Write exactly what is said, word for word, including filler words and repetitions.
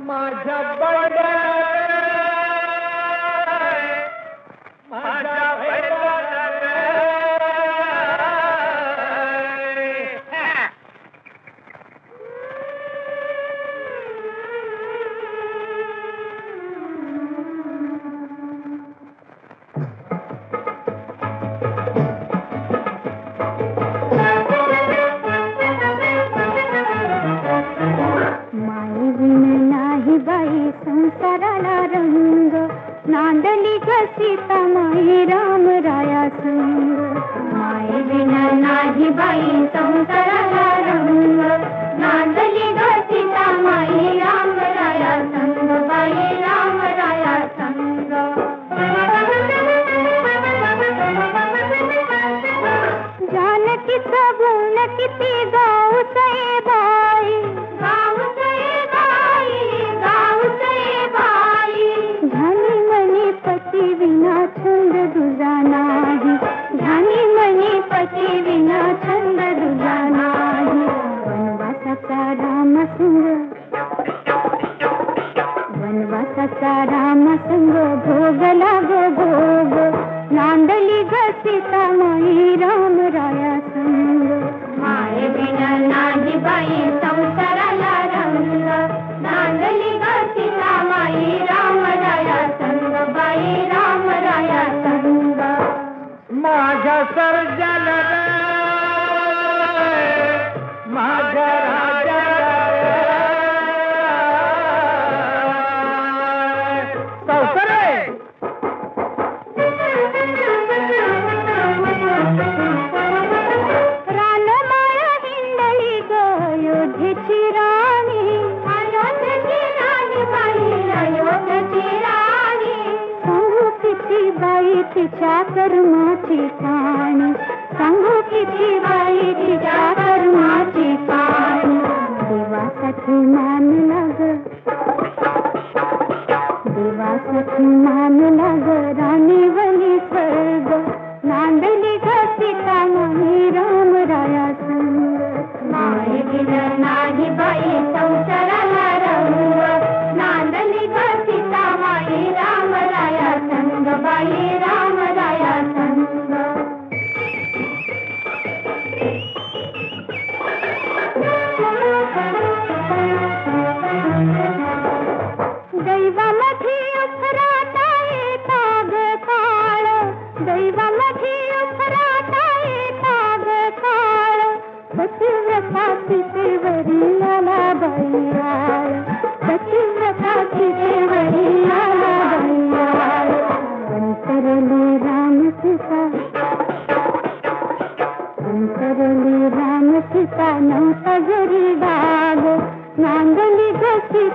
माझ्या बैला माझ्या बैला संसाराला रंग नांदली ग सीता माई राम राया संग माई विना नाही बाई संसाराला रंग नांदली ग सीता माई राम राया संग बाई राम राया संग जानकीचा गुण किती गाऊ सई बाई गाऊ सई बाई गाऊ सई बाई ध्यानी मनी पती विना छंद दुजा नाही ध्यानी मनी पती विना छंद दुजा नाही वनवासाचा राम संग वनवासाचा राम संग भोग लाग भोग नांदली ग सीता माई राम राया संग माये बिना नाही बाई संसाराला रंग नांदली ग सीता माई राम राया संग बाई राम राया संग माझ्या सर्जन माझ्या तिच्या कर्माची ठाणी सांगू किती बाई तिच्या कर्माची ठाणी देवासाठी मान लाग देवासाठी मान लाग राणी वनी स्वर्ग नांदली ग सीता माई राम राया संग माई बिना नाही बाई संसाराला रंग नांदली ग सीता माई राम राया संग बाई राम राया संग दैवामध्ये उफराता येताग काळ दैवामध्ये उफराता येताग काळ पतिव्रता सीतेवरी आला बैराळ पतिव्रता सीतेवरी आला बैराळ अंतरली राम सीता अंतरली राम सीता नव्हता जरी डाग नांदली ग